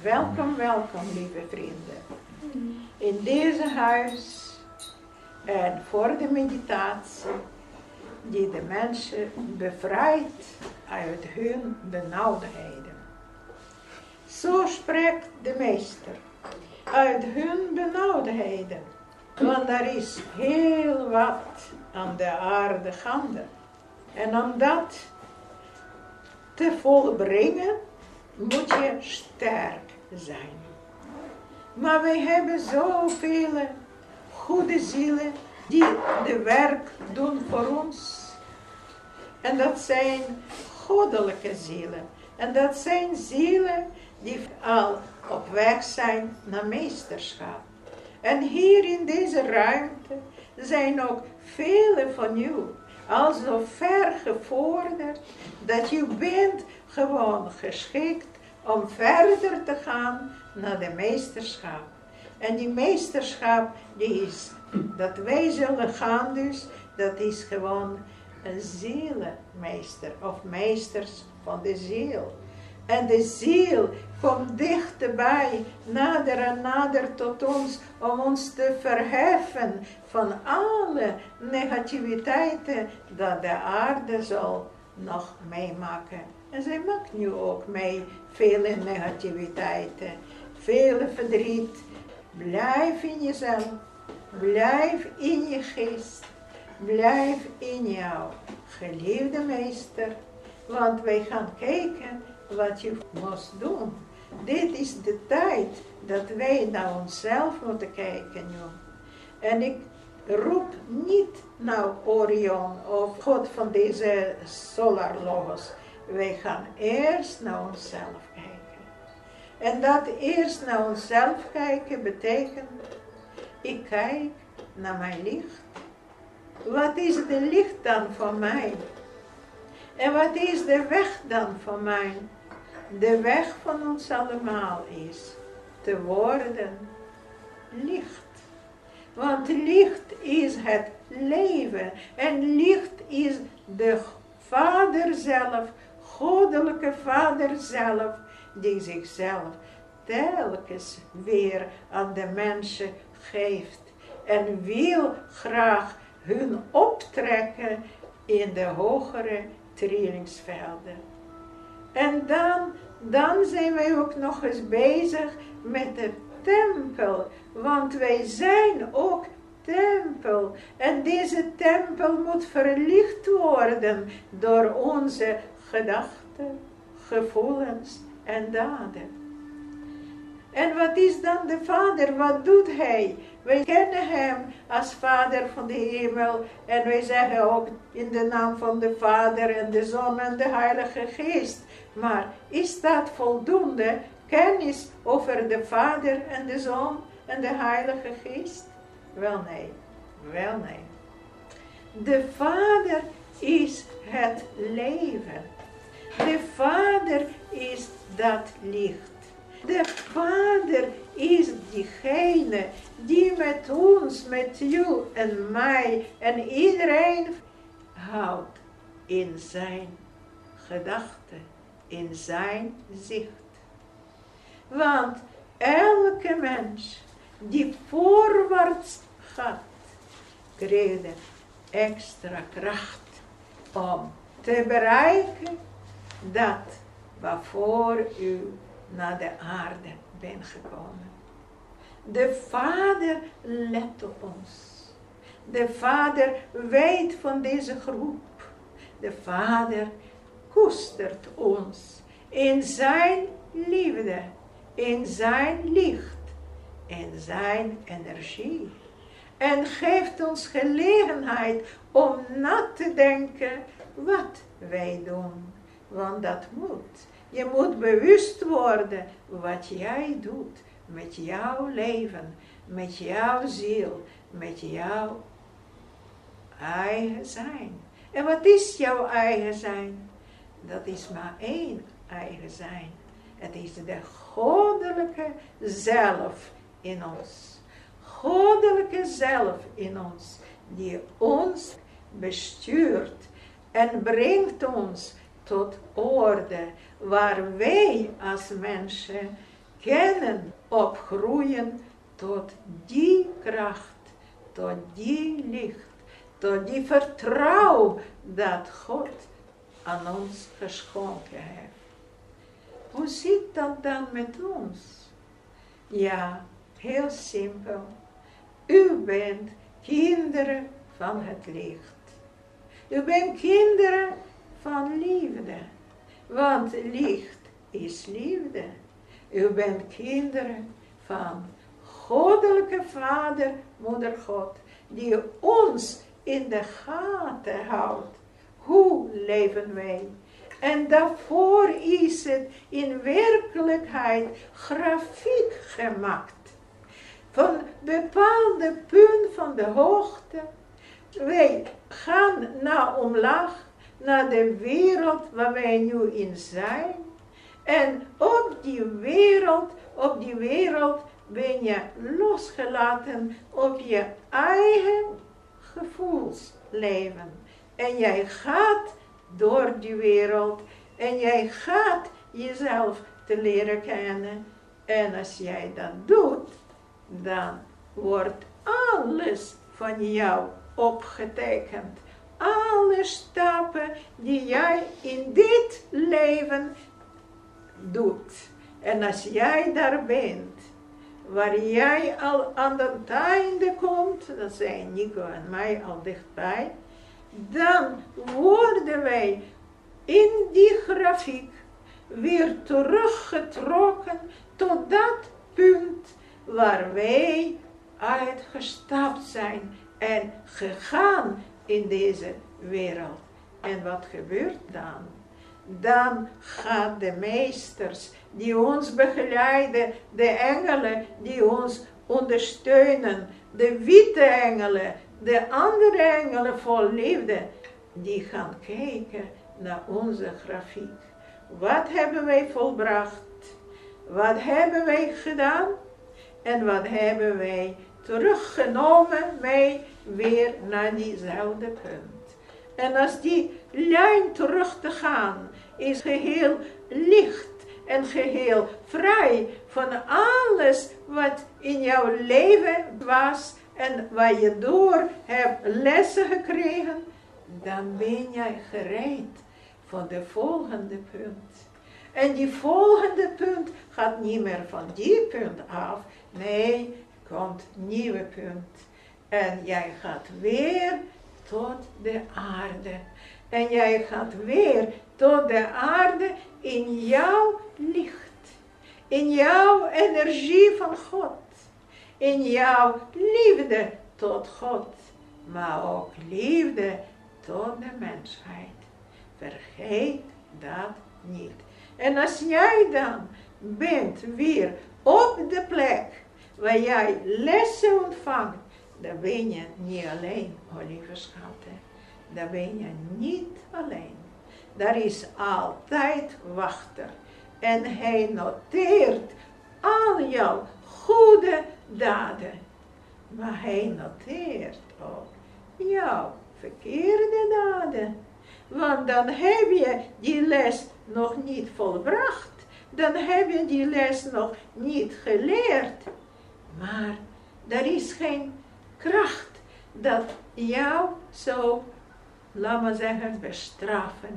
Welkom, welkom, lieve vrienden. In deze huis en voor de meditatie die de mensen bevrijdt uit hun benauwdheden. Zo spreekt de meester, uit hun benauwdheden. Want er is heel wat aan de aarde gaande. En om dat te volbrengen, moet je sterk zijn. Maar wij hebben zoveel goede zielen die de werk doen voor ons. En dat zijn goddelijke zielen. En dat zijn zielen die al op weg zijn naar meesterschap. En hier in deze ruimte zijn ook vele van u al zo ver gevorderd dat u bent gewoon geschikt om verder te gaan naar de meesterschap. En die meesterschap, die is, dat wij zullen gaan dus, dat is gewoon een zielenmeester of meesters van de ziel. En de ziel komt dichterbij, nader en nader tot ons, om ons te verheffen van alle negativiteiten dat de aarde zal nog meemaken. En zij maakt nu ook mee vele negativiteiten, vele verdriet. Blijf in jezelf, blijf in je geest, blijf in jou, geliefde meester. Want wij gaan kijken wat je moet doen. Dit is de tijd dat wij naar onszelf moeten kijken nu. En ik roep niet naar Orion of God van deze Solar Logos. Wij gaan eerst naar onszelf kijken. En dat eerst naar onszelf kijken betekent, ik kijk naar mijn licht. Wat is de licht dan voor mij? En wat is de weg dan voor mij? De weg van ons allemaal is te worden licht. Want licht is het leven. En licht is de Vader zelf, goddelijke Vader zelf, die zichzelf telkens weer aan de mensen geeft. En wil graag hun optrekken in de hogere trillingsvelden. En dan zijn wij ook nog eens bezig met de tempel. Want wij zijn ook tempel. En deze tempel moet verlicht worden door onze gedachten, gevoelens en daden. En wat is dan de Vader? Wat doet Hij? Wij kennen Hem als Vader van de hemel. En wij zeggen ook in de naam van de Vader en de Zoon en de Heilige Geest. Maar is dat voldoende kennis over de Vader en de Zoon en de Heilige Geest? Wel nee, wel nee. De Vader is het leven. De Vader is dat licht. De Vader is diegene die met ons, met u en mij en iedereen houdt in zijn gedachten, in zijn zicht. Want elke mens die voorwaarts gaat, krijgt extra kracht om te bereiken dat waarvoor u naar de aarde bent gekomen. De Vader let op ons. De Vader weet van deze groep. De Vader koestert ons in zijn liefde, in zijn licht, in zijn energie. En geeft ons gelegenheid om na te denken wat wij doen. Want dat moet. Je moet bewust worden wat jij doet met jouw leven, met jouw ziel, met jouw eigen zijn. En wat is jouw eigen zijn? Dat is maar één eigen zijn. Het is de goddelijke zelf in ons. Goddelijke zelf in ons, die ons bestuurt en brengt ons tot orde, waar wij als mensen kunnen opgroeien tot die kracht, tot die licht, tot die vertrouwen dat God aan ons geschonken heeft. Hoe zit dat dan met ons? Ja, heel simpel. U bent kinderen van het licht. U bent kinderen van liefde. Want licht is liefde. U bent kinderen van goddelijke Vader, Moeder God, die ons in de gaten houdt. Hoe leven wij? En daarvoor is het in werkelijkheid grafiek gemaakt. Van bepaalde punt van de hoogte. Wij gaan naar omlaag, naar de wereld waar wij nu in zijn. En op die wereld ben je losgelaten op je eigen gevoelsleven. En jij gaat door die wereld en jij gaat jezelf te leren kennen. En als jij dat doet, dan wordt alles van jou opgetekend. Alle stappen die jij in dit leven doet. En als jij daar bent, waar jij al aan het einde komt, dat zijn Nico en mij al dichtbij, dan worden wij in die grafiek weer teruggetrokken tot dat punt waar wij uitgestapt zijn en gegaan in deze wereld. En wat gebeurt dan? Dan gaan de meesters die ons begeleiden, de engelen die ons ondersteunen, de witte engelen, de andere engelen vol liefde, die gaan kijken naar onze grafiek. Wat hebben wij volbracht? Wat hebben wij gedaan? En wat hebben wij teruggenomen mee weer naar diezelfde punt. En als die lijn terug te gaan is geheel licht en geheel vrij van alles wat in jouw leven was en waar je door hebt lessen gekregen, dan ben jij gereed voor de volgende punt. En die volgende punt gaat niet meer van die punt af. Nee, komt een nieuwe punt. En jij gaat weer tot de aarde. En jij gaat weer tot de aarde in jouw licht. In jouw energie van God. In jouw liefde tot God. Maar ook liefde tot de mensheid. Vergeet dat niet. En als jij dan bent weer op de plek waar jij lessen ontvangt, dan ben je niet alleen, oh lieve schatten. Dan ben je niet alleen. Daar is altijd wachter. En hij noteert al jouw goede daden. Maar hij noteert ook jouw verkeerde daden. Want dan heb je die les nog niet volbracht. Dan heb je die les nog niet geleerd. Maar er is geen kracht dat jou zo, laat maar zeggen, bestraffen.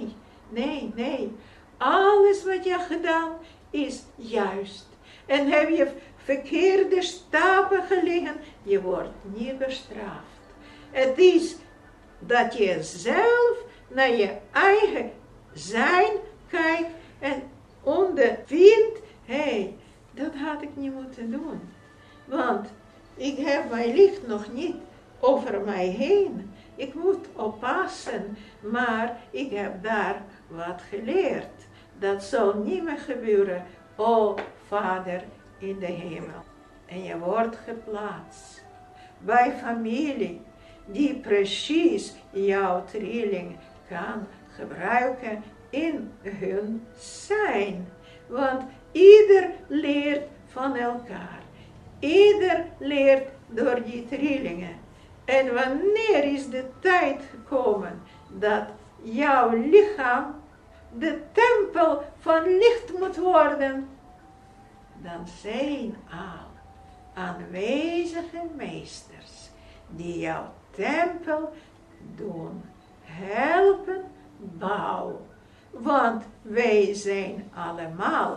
Nee. Alles wat je gedaan is juist. En heb je verkeerde stappen gelegen, je wordt niet bestraft. Het is dat je zelf naar je eigen zijn kijkt en ondervindt, hé, dat had ik niet moeten doen. Want ik heb mijn licht nog niet over mij heen. Ik moet oppassen, maar ik heb daar wat geleerd. Dat zal niet meer gebeuren, o Vader in de hemel. En je wordt geplaatst bij familie die precies jouw trilling kan gebruiken in hun zijn. Want ieder leert van elkaar. Ieder leert door die trillingen. En wanneer is de tijd gekomen dat jouw lichaam de tempel van licht moet worden, dan zijn al aanwezige meesters die jouw tempel doen helpen bouwen. Want wij zijn allemaal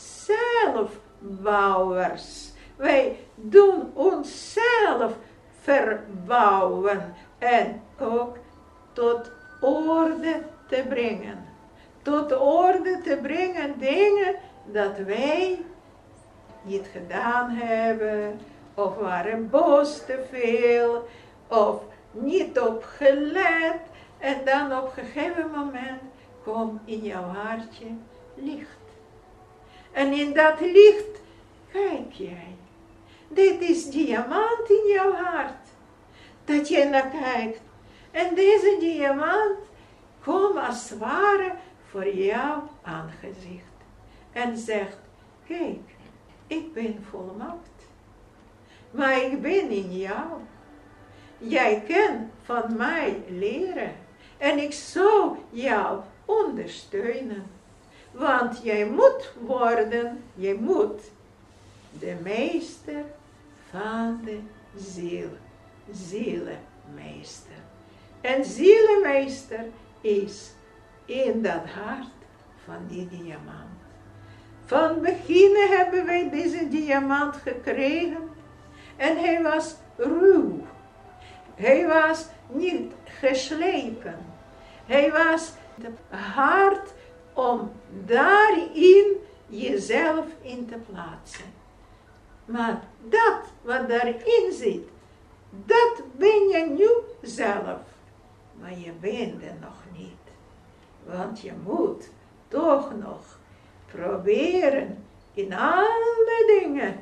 zelfbouwers. Wij doen onszelf verbouwen en ook tot orde te brengen. Tot orde te brengen dingen dat wij niet gedaan hebben, of waren boos te veel, of niet op gelet. En dan op een gegeven moment komt in jouw hartje licht. En in dat licht kijk jij. Dit is diamant in jouw hart. Dat je naar kijkt. En deze diamant komt als het ware voor jouw aangezicht. En zegt, kijk, ik ben volmaakt. Maar ik ben in jou. Jij kan van mij leren. En ik zal jou ondersteunen. Want jij moet worden, jij moet de meester van de ziel. Zielenmeester. En zielenmeester is in dat hart van die diamant. Van begin hebben wij deze diamant gekregen. En hij was ruw. Hij was niet geslepen. Hij was hard om daarin jezelf in te plaatsen. Maar dat wat daarin zit, dat ben je nu zelf. Maar je bent er nog niet. Want je moet toch nog proberen in alle dingen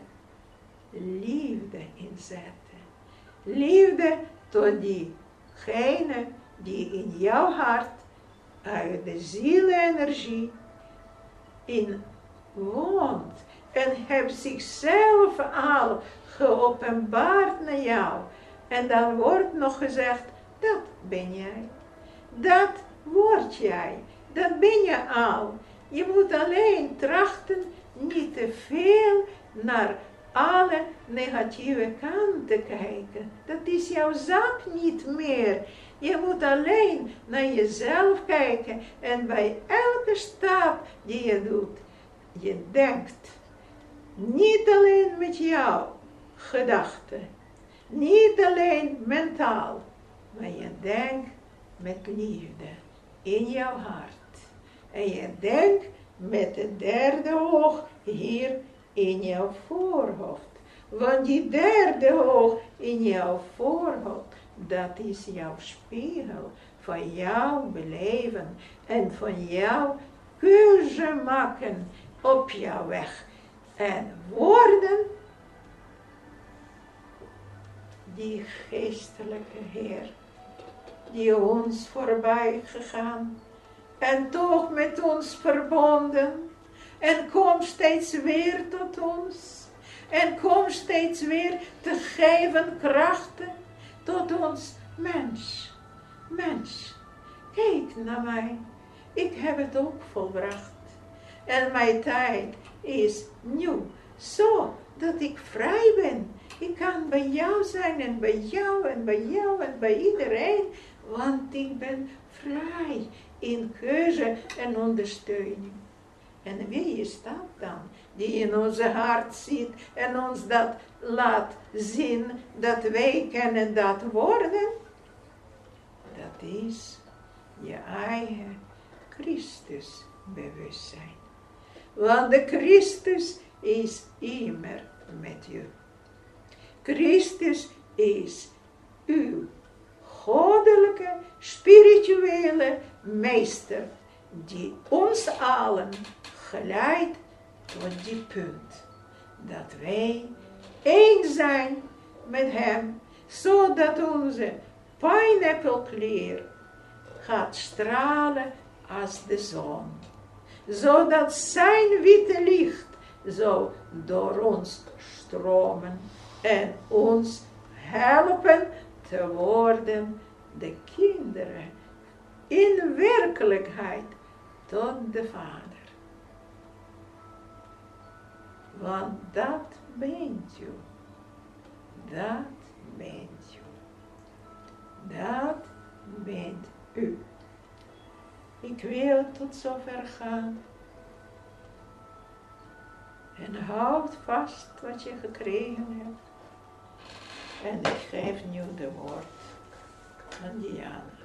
liefde inzetten. Liefde tot diegene die in jouw hart uit de zielenergie in woont. En heeft zichzelf al geopenbaard naar jou. En dan wordt nog gezegd, dat ben jij. Dat word jij. Dat ben je al. Je moet alleen trachten niet te veel naar alle negatieve kanten kijken. Dat is jouw zaak niet meer. Je moet alleen naar jezelf kijken. En bij elke stap die je doet, je denkt niet alleen met jouw gedachten. Niet alleen mentaal. Maar je denkt met liefde in jouw hart. En je denkt met de derde oog hier in jouw voorhoofd. Want die derde oog in jouw voorhoofd, dat is jouw spiegel van jouw beleven en van jouw keuze maken op jouw weg. En woorden die geestelijke Heer, die ons voorbij gegaan en toch met ons verbonden. En kom steeds weer tot ons. En kom steeds weer te geven krachten tot ons mens. Mens, kijk naar mij. Ik heb het ook volbracht. En mijn tijd is nieuw. Zo dat ik vrij ben. Ik kan bij jou zijn en bij jou en bij jou en bij iedereen. Want ik ben vrij in keuze en ondersteuning. En wie is dat dan? Die in onze hart zit en ons dat laat zien dat wij kennen dat worden. Dat is je eigen Christusbewustzijn. Want de Christus is immer met u. Christus is uw goddelijke, spirituele meester, die ons allen geleidt tot die punt, dat wij één zijn met hem, zodat onze pineappelkleur gaat stralen als de zon, zodat zijn witte licht zo door ons stromen en ons helpen te worden de kinderen in werkelijkheid tot de Vader. Want dat bent u. Dat bent u. Dat bent u. Ik wil tot zover gaan. En houd vast wat je gekregen hebt. En ik geef nu de woord aan Diana.